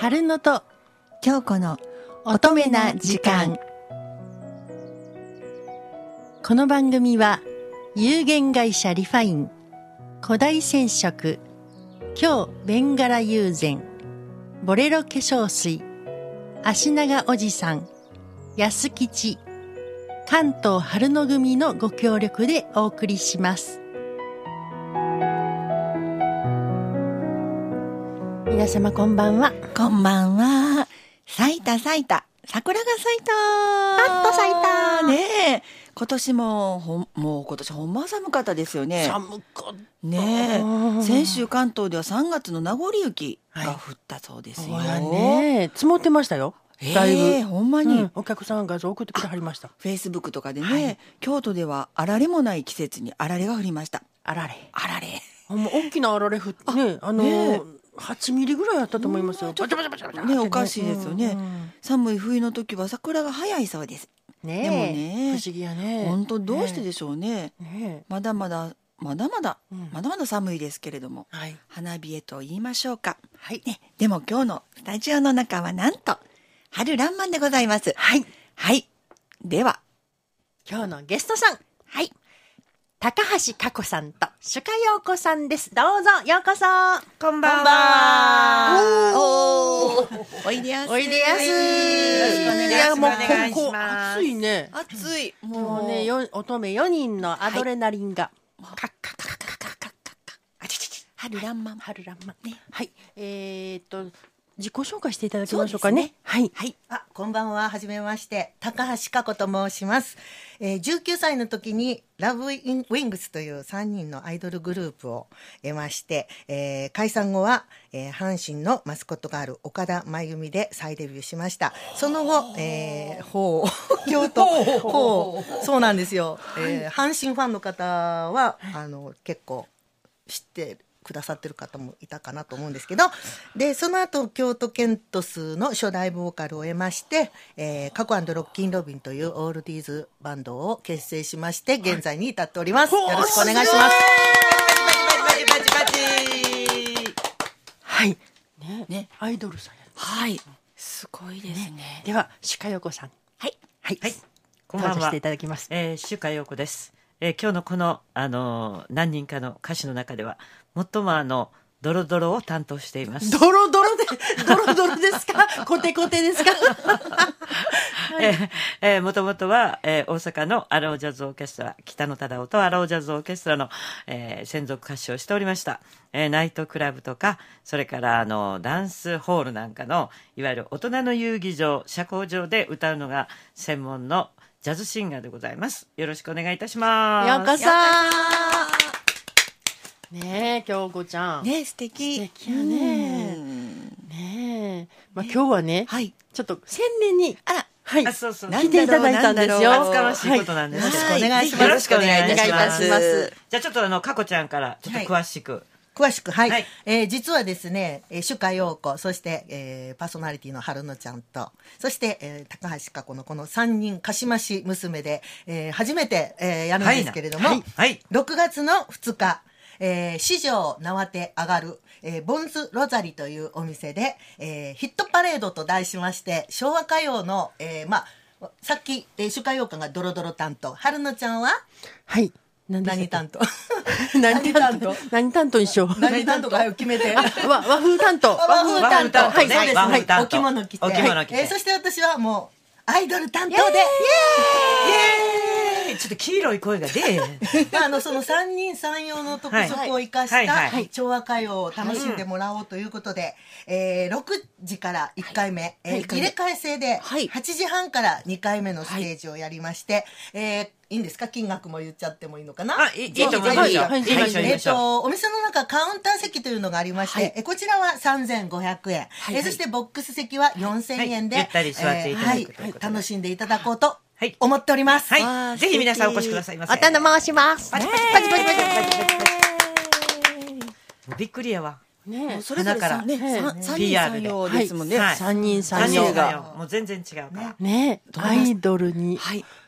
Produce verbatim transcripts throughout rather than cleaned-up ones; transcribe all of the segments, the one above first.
春野と京子の乙女な時間。この番組は有限会社リファイン、古代染色、京ベンガラ友禅、ボレロ化粧水、足長おじさん、安吉、関東春野組のご協力でお送りします。皆様こんばんは。 こんばんは。咲いた咲いた桜が咲いた。 パッと咲いたねえ。今年もほんもう今年ほんま寒かったですよね。 寒かったねえ。先週関東ではさんがつの名残雪が降ったそうですよ。 そうやね。積もってましたよ。だいぶ、 えー、ほんまに、うん、 お客さんが画像送ってきてはりました。 フェイスブックとかでね、 はい、 京都ではあられもない季節にあられが降りました。 あられあられほんま大きなあられ降ってね、あのーね、はちミリぐらいあったと思いますよ。 ちょっとね、おかしいですよね、うんうん、寒い冬の時は桜が早いそうです。 ねえ、 でもね、 不思議やね。 本当どうしてでしょうね。 ね、 まだまだまだまだ、うん、まだまだ寒いですけれども、 はい、 花冷えと言いましょうか、 はいね、でも今日のスタジオの中はなんと春らんまんでございます。 はいはい。では今日のゲストさん、 はい、 高橋佳子さんと朱家陽子さんです。どうぞようこそ。 こんばんは。 おーおいでやす。 おいでやす。 よろしくお願いします。暑いね。 暑い。 もうね、よ乙女よにんのアドレナリンが、 はい、カッカッカッカッカッカッカッあちちち春らんまん。 春らんまんね。 はい。えー、っと自己紹介していただきましょうかね。ね、はい、 はい、あ、こんばんは。はじめまして、高橋佳子と申します。えー、じゅうきゅうさいの時にラブウィングスというさんにんのアイドルグループを得まして、えー、解散後は、えー、阪神のマスコットガール岡田真由美で再デビューしました。その後、えー、ほう京都ほうそうなんですよ、えー、阪神ファンの方はあの結構知ってるくださってる方もいたかなと思うんですけど、でその後京都ケントスの初代ボーカルを得まして、えー、カコ&ロッキンロビンというオールディーズバンドを結成しまして現在に至っております。よろしくお願いします。 バチバチバチバチ。 はいね、ね、アイドルさんや、 はい、すごいですね。ね、 では朱家陽子さん、 はいはい、はい、 こんばんは。 登場していただきます。 えー、朱家陽子です。えー、今日のこの、あのー、何人かの歌手の中では最もあのドロドロを担当しています。 ドロドロでドロドロですかコテコテですかはい、 えーえー、もともとは、えー、大阪のアロージャズオーケストラ北野忠夫とアロージャズオーケストラの、えー、専属歌手をしておりました、えー、ナイトクラブとかそれからあのダンスホールなんかのいわゆる大人の遊戯場社交場で歌うのが専門のジャズシンガーでございます。よろしくお願いいたします。 ようこそねえ、京子ちゃんね、素敵素敵やね。ねえ、まあ、今日はね、はい、ちょっと宣伝にあら、 はい、 あそうそう来ていただいたんですよ。 厚かましいことなんですけど、 はい、お願いします。 よろしくお願いいたします。 ますじゃあちょっとあの佳子ちゃんからちょっと詳しく。はい、 詳しく、はい、 はい、 えー、実はですね、えー、朱家陽子、そして、えー、パーソナリティの春野ちゃんと、そして、えー、高橋佳子のこのさんにんかしまし娘で、えー、初めて、えー、やるんですけれども、 はいはい、 ろくがつのふつか、えー、四条縄手上がる、えー、ボンズロザリというお店で、えー、ヒットパレードと題しまして昭和歌謡の、えー、まあさっき、えー、朱家陽子がドロドロ担当、春野ちゃんははい何, 何担当何担当何担当にしよう。 何担当か決めて和, 和風担当和風担当、はい、そうです、 はい、 お着物着て、 お着物着て、 はい、えー、そして私はもうアイドル担当でイエーイイエーイちょっと黄色い声が出まあ、あのその三人三様の特色を生かした昭和歌謡を楽しんでもらおうということで、えー、ろくじからいっかいめ、はい、えー、入れ替え制ではちじはんからにかいめのステージをやりまして、はい、えーいいんですか、金額も言っちゃってもいいのかな。 あ、いいと思いますよ。 えっと、お店の中カウンター席というのがありまして、はい、えこちらはさんぜんごひゃくえん、はい、えそしてボックス席はよんせんえんで、 はい、ゆったり座っていただくということで、はい、 楽しんでいただこうと思っております。 はいはい、ぜひ皆さんお越しくださいませ。 お頼申します。 パチパチパチパチパチパチパチパチ。びっくりやわ。 ね、それぞれさんね、三人三様ですもんね。 三人三様がもう全然違うから。 ね、アイドルに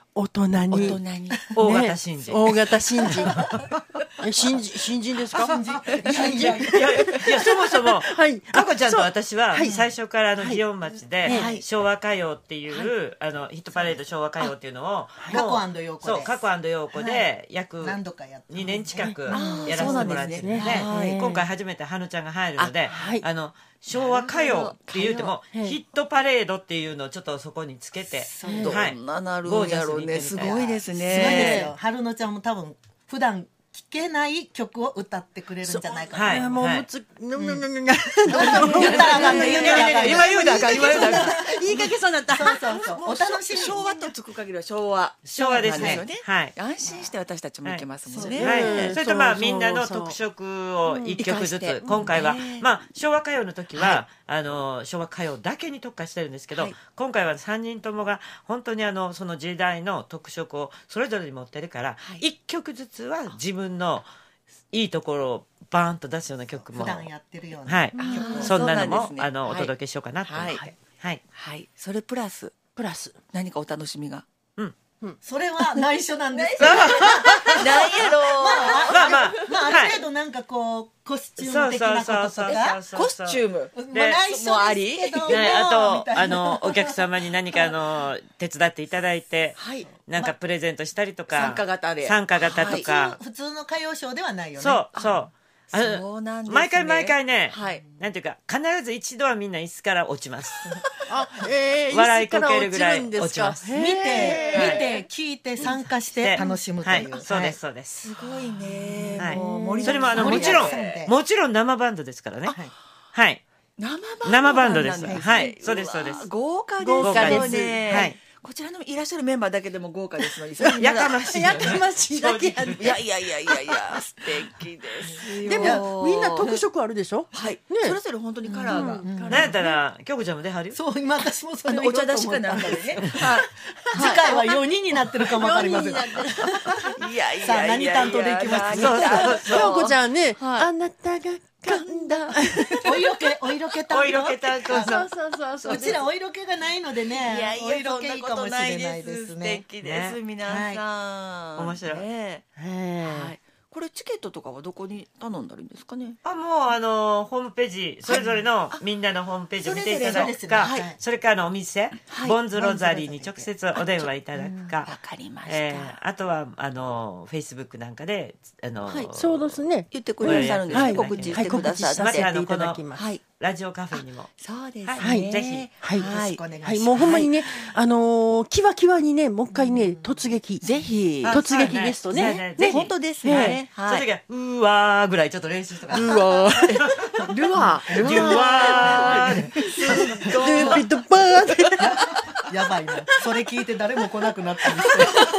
大人に。 大人に。 大型新人。 大型新人。え、新人、新人ですか？新人。新人。 いや、いや、そもそも、 はい。 かこちゃんと私は、 はい最初からあの、祇園町で、 はい昭和歌謡っていう、あの、ヒットパレード昭和歌謡っていうのを、 過もう去陽子そう、 です過去陽子で、約何度かやってにねん近くやあーらせてもらってるんで、 そうなんですねはい今回初めてはぬちゃんが入るので、 あはいあの、昭和歌謡って言うても、 歌謡ヒットパレードっていうのをちょっとそこにつけて、 どはいんななるんやろうね。すごいですすごいですねよ。。春乃ちゃんも多分普段聴けない曲を歌ってくれるんじゃないかな。 はいもう、 はいむつ、ぬぬぬぬぬ。 言ったらあかんね言ったらあかんね今言うだか今言うだか。 言いかけそうになった。 そうそうそう。お楽しみに。 昭和とつく限りは昭和。 昭和ですねなんよはい安心して私たちも行けますもんはいね。 はい、 うんそれとまあそうみんなのそう特色を一曲ずつ、 うん生かして今回は、 ねまあ昭和歌謡の時は、あの昭和歌謡だけに特化してるんですけど、 はい今回はさんにんともが本当にあのその時代の特色をそれぞれに持ってるから、 はい一曲ずつは自分のいいところをバーンと出すような曲も普段やってるような。 はい、 ーそんなのもそうなんですねあのおはい届けしようかなと思って、 ははいいはい。それプラスプラス。 何かお楽しみが。 それは内緒なんです。 なんやろまあまあまあある程度なんかこうコスチューム的なこととか。 う。コスチューム。 まあで内緒ですけども。 ね、あみとたいなあのお客様に何かあの手伝っていただいて、 はい。 なんかプレゼントしたりとか、 参加型で参加型とか、 普通の歌謡ショーではないよね。 そうそうあのそうなんですね毎回毎回ね、 はいなんていうか必ず一度はみんな椅子から落ちますあ、えー、 笑いこけるぐらい椅子から落ちます見て、見へて、聞いて、参加して楽しむという。 はい、そうですそうです、 すごいね。 はいもう盛りそれもあの盛りもちろんだくさんでもちろん生バンドですからねはいはい生バンド生バンドですなんねはいそうですそうですわ豪華です豪華ですね。 はいこちらのいらっしゃるメンバーだけでも豪華ですのに。 やかましいよねやかましいだけやねいやいやいやいやいや、素敵ですよ。 でも、みんな特色あるでしょ？ はい。 ねそれぞれ本当にカラーが。 なんやったら京子ちゃんも出はるよそう、今私もそあのれをお茶出しかなんだりね。は次回はよにんになってるかもわかりません。 い。いやいやいやいや。 さあ何担当でいきますそうそう京子ちゃんね、 はいあなたが噛んだ。 お色気、お色気担当。 お色気担当そうそうそうそう。 うちらお色気がないのでね。 いやいおや、そんな色気いいかもしことないれないで。 ですす素ね。 敵です、 ね皆さん。 面白いねへーはい。これチケットとかはどこに頼んだらいいんですかね。 あもうあのホームページそれぞれのみんなのホームページを見ていただくか、 それぞれそうですねはいそれからあのお店、 はいボンズロザリーに直接お電話いただくか、 わかりました。 えーあとはあのフェイスブックなんかであの、 はいそうですね。 言ってくださるんですね。 はい告知してくださはい、 って。 告知させていただきます。 はい。 ラジオカフェにもそうですね。 はいぜひはいよろしくお願いします。 はい、もうほんまにね、あのー、キワキワにね、もう一回ね、突撃。 ぜひ。 あ突撃ゲストねそうねぜひ本当ですねね。 そのはい。 時はうーわーぐらいちょっと練習しとかうわー。 ルアー。 うわールーピットバーって。 やばいな。それ聞いて誰も来なくなったりして。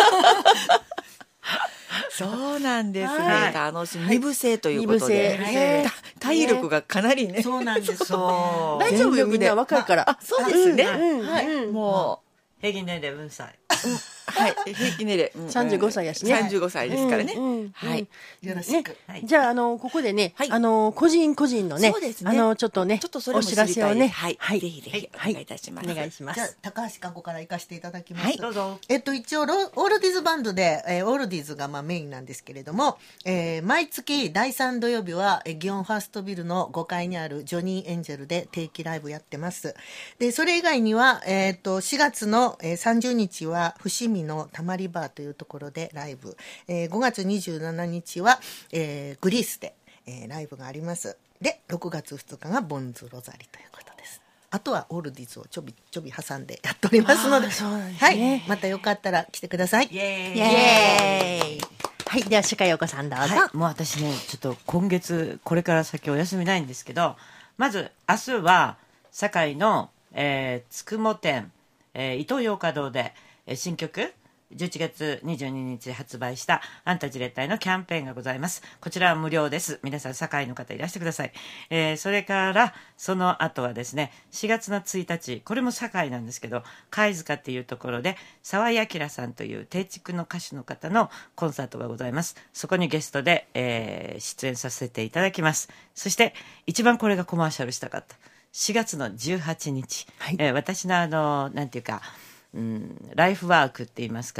そうなんですね。 はい楽しみ。二部制ということで。 二部制ねた体力がかなりね。 そうなんです。 そう大丈夫よ、みんな若いから。 あ、そうですね。 うんはい。 うんも平均年齢うん歳う、はい。平均年齢うん。 さんじゅうごさいやしねさんじゅうごさいですからねうんうん。 はい。 ねよろしく。 はいじゃあ、あの、ここでね、 はいあの、個人個人のね、 そうですねあの、ちょっとね、 ちょっとそれもお知らせをね、 はい。 はい、 ぜひぜひおはい願いいたします。 お願いします。 じゃあ高橋かこから行かせていただきます。 はいどうぞえっと、一応ロオールディーズバンドで、えーオールディーズがまあメインなんですけれども、えー毎月だいさん土曜日は、えー、祇園ファーストビルのごかいにあるジョニーエンジェルで定期ライブやってます。で、それ以外には、えっと、しがつの、えーさんじゅうにちは伏見のたまりバーというところでライブ。えーごがつにじゅうしちにちは、えーグリースで、えーライブがあります。で、ろくがつふつかがボンズロザリということです。あとはオールディーズをちょびちょび挟んでやっておりますので、 あーそうなんですはねい、またよかったら来てください。 イエーイイエーイ。 はい、では、鹿陽子さんどうぞ。 はい、もう私ねちょっと今月これから先お休みないんですけど、まず明日は堺の、えー、つくも店、えー、伊東洋華堂で、えー新曲じゅういちがつにじゅうににち発売したあんたじれったいのキャンペーンがございます。こちらは無料です。皆さん堺の方いらしてください。えーそれからその後はですね、しがつのついたち、これも堺なんですけど、貝塚っていうところで沢井明さんという定畜の歌手の方のコンサートがございます。そこにゲストで、えー出演させていただきます。そして一番これがコマーシャルしたかったしがつのじゅうはちにち、 はいえー私のあのなんていうか、うん、ライフワークって言いますか、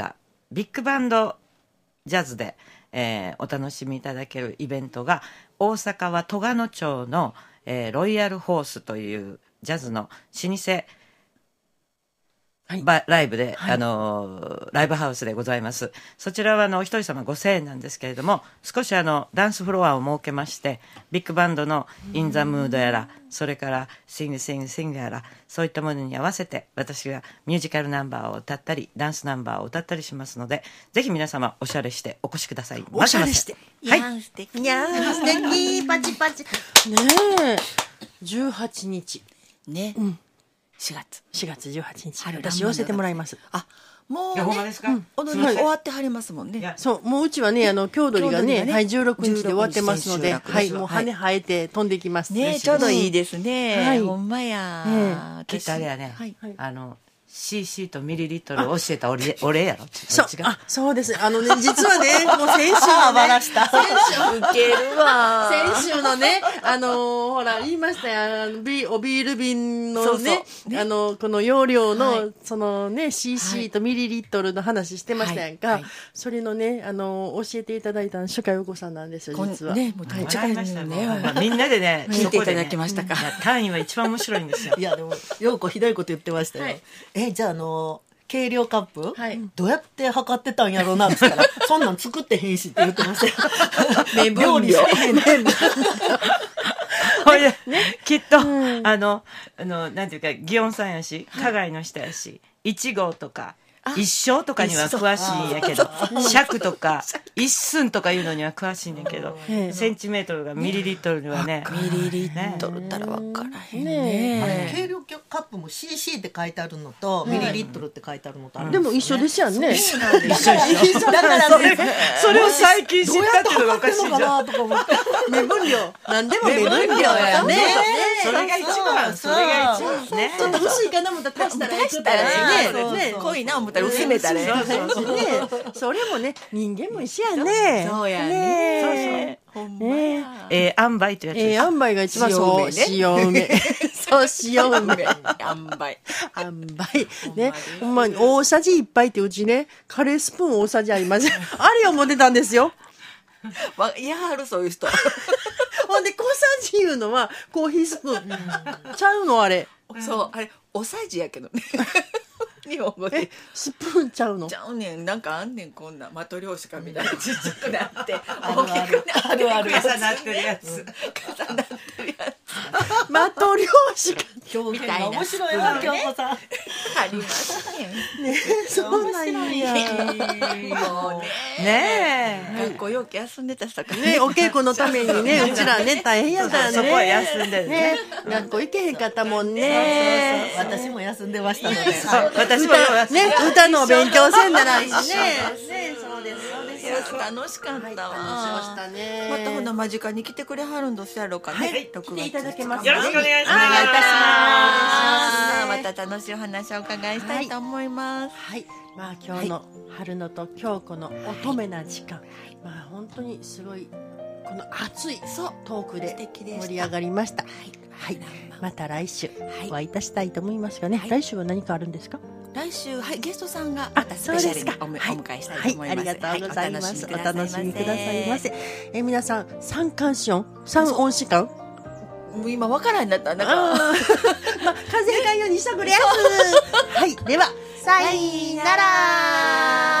ビッグバンドジャズで、えーお楽しみいただけるイベントが、大阪は戸賀野町の、えーロイヤルホースというジャズの老舗はいバライブで、あのライブハウスでございます。そちらはあのお一人様ごせんえんなんですけれども、少しあのダンスフロアを設けまして、ビッグバンドのインザムードやら、それからシングシングシングやら、そういったものに合わせて私がミュージカルナンバーを歌ったり、ダンスナンバーを歌ったりしますので、ぜひ皆様おしゃれしてお越しください。 おしゃれしてはい。 やん素敵いやー素敵パチパチ。 ねえじゅうはちにちね、しがつしがつじゅうはちにち春私寄せてもらいます。 あもういやほんまねですか？ 踊りすいません終わってはりますもんね。 いやそうもううちはねあの郷土里がね郷土里がねはいじゅうろくにちで終わってますので、 じゅうろくにちはい千秋楽もう羽生えて飛んできますねちょうどいいですね。 はいほんまや。 えきっとあれやね、 はいはいあの シーシー とミリリットルを教えた俺お礼やろ。 そう違う。 あそうですあのね実はねもう先週のねバラした。 先週ウケるわ。 先週のね、あのーほら、言いましたよ、あのビおビール瓶のね、 そうそうねあの、この容量の、 はいそのね、シーシー とミリリットルの話してましたやんか、 はいはいそれのね、あのー教えていただいたの、初回お子さんなんですよ、 こん実は。 ねもうはいめっちゃ笑いましたよねね。みんなでね、 聞いていただそこでねきましたかいや単位は一番面白いんですよい。やでもようこひどいこと言ってましたよ。 はいえじゃああの計量カップ、 はいどうやって測ってたんやろうなって言ったらそんなん作ってへんしって言ってましたよ。 目分量料理してへんねん。 ほいできっと、あの、あの、なんていうか、祇園さんやし、加害の人やし、一号とか、一生とかには詳しいんやけど、尺とか、一寸とかいうのには詳しいんだけど、 ええセンチメートルがミリリットルにはね、 ミリリットルったら分からへんねね。 計量カップも シーシー って書いてあるのと、ミリリットルって書いてあるのとあるんでも一緒ですやんね。 一緒一緒。だからそれね、 それを最近知ったっていうのがおかしいじゃん。 どうやって測ってんのかなとか思って。 目分量。何でも目分量目分量やね。 やねそれが一番、それが一番ね。 ちょっと薄いかな思ったら足したら足したらね。 ねね濃いな思ったら薄めたらね。 そうそうそうね。それもね、人間も一緒やね。 そうやねね。ほんまや。 えー、塩梅というやつえー、 です。 塩梅が一番そう、塩塩梅。そう、塩梅。 塩梅。 塩梅。ね。ほんまに、大さじ一杯ってうちね、カレースプーン大さじありません。あれを持ってたんですよ。 わいやはるそういう人。 ほんで、小さじいうのは、コーヒースプーン。ちゃうのあれ。 そうあれおさじやけどね。日本語でえ、スプーンちゃうのちゃうねんなんかあんねんこんなマトリョーシカみたいなちっちゃくなってある大きくなってあるある重なってるやつ。 重なってるやマトリョーシカ。 表現が面白いわ、京子さん。 つありますねん。 そうなんや。 もうねねえ。 学校よく休んでたさかね、お稽古のためにね、うちらね、大変やったよね。 そこは休んでるね。 ね。学校行けへんかったもんね。 私も休んでましたので。 そう私も歌、ね、歌の勉強せんならいいしね。ね、そうです、そうです。 いや楽しかったわ、 楽しましたね。 またほな間近に来てくれはるんどすやろうかね、 はいろくがつ来ていただけますよろしくお願いします。 お願いいたしますまた楽しいお話をお伺いしたいと思います、 はい、まあ今日の春野と京子の乙女な時間、まあ本当にすごいこの熱いトークで素敵でした盛り上がりました。はい、また来週お会いいたしたいと思いますがね、来週は何かあるんですか？ 来週はいゲストさんがまたスペシャルにお,、 はいお迎えしたいとはい、 思います、 ありがとうございます。 はいお楽しみくださいませ。えー皆さん三寒四温、三温四寒。 もう今わからんなったなんかあーまあ風邪ひかんようにしとくれやす。はい、ではさよなら。